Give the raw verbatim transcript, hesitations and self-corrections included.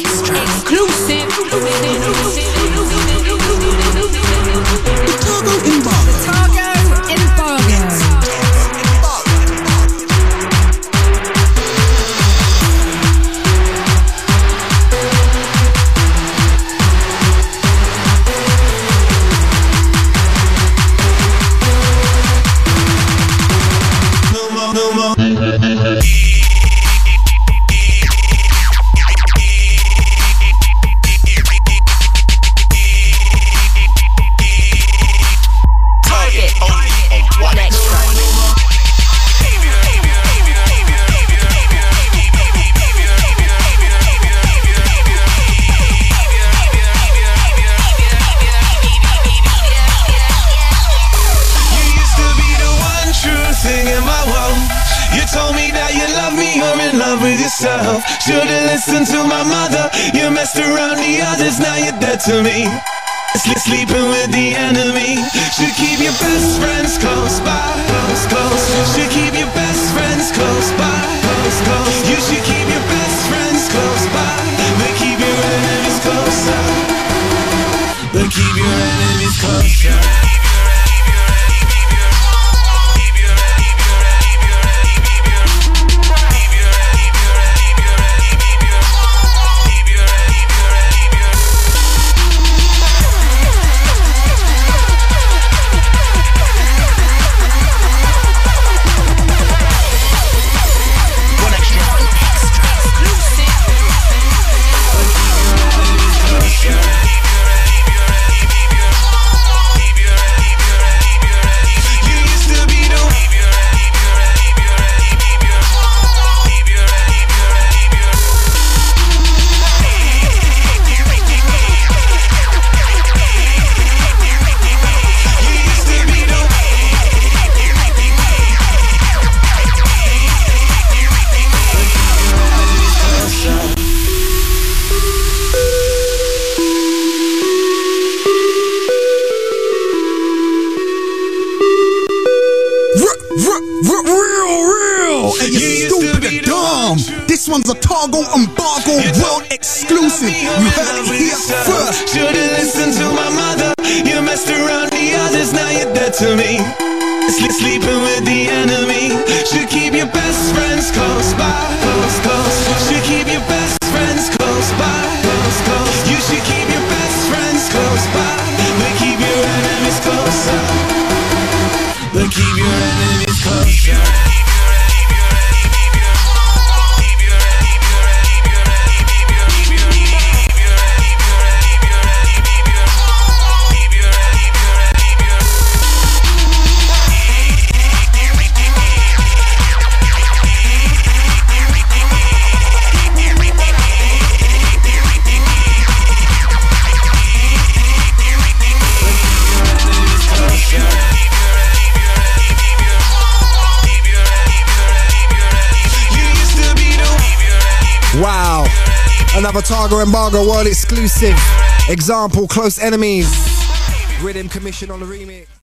Extra exclusive. The Togo Embargo. Togo Embargo. No more, no more. With yourself, should've listened to my mother. You messed around the others, now you're dead to me. Sleep, sleeping with the enemy. Should keep your best friends close by, close, close. Should keep your best friends close by, close, close. You should keep your best friends close by, but keep your enemies closer. But keep your enemies closer. This one's a Togo Embargo world exclusive. You heard it here first. Should've listened to my mother. You messed around the others, now you're dead to me. Sleep, sleeping with the enemy. Should keep your best friends close by, close, close. Should keep your best friends close by, close, close. You should keep your best friends close by, but keep your enemies closer. But keep your enemies closer. Wow, another Togo Embargo world exclusive. Example, Close Enemies. Rhythm Commission on the remix.